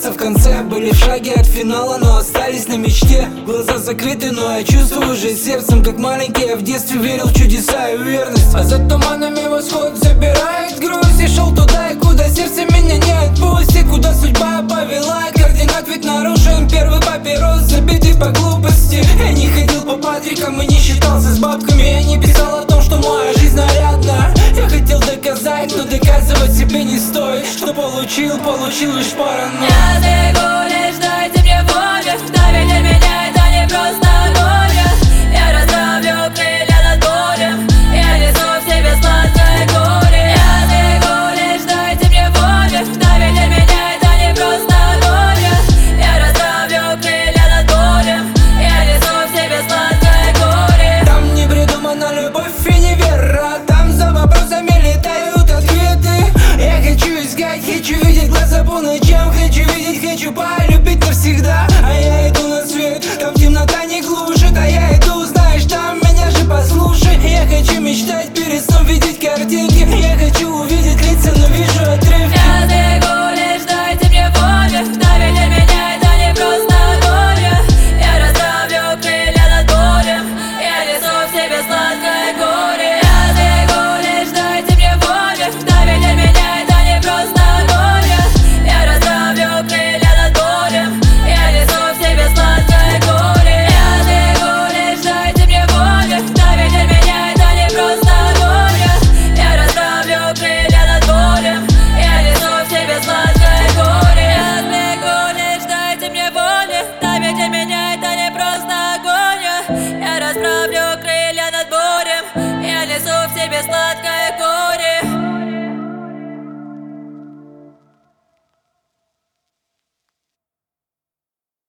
в конце. Были в шаге от финала, но остались на мечте. Глаза закрыты, но я чувствую уже сердцем, как маленький я в детстве верил в чудеса и уверенность. А за туманами восход забирает грусть. Я шел туда, и куда сердце меня не отпустит, куда судьба повела, и координат ведь нарушен. Первый папирос забитый по глупости. Я не ходил по Патрикам и не считался с бабками. Я не писал о том, что моя жизнь нарядна. Я хотел доказать, но доказывать себе не стоит. Что получил лишь порано.